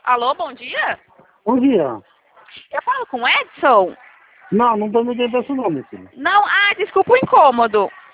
Alô, bom dia? Bom dia. Eu falo com o Edson? Não, não tô me dando esse nome, filho. Não, desculpa o incômodo.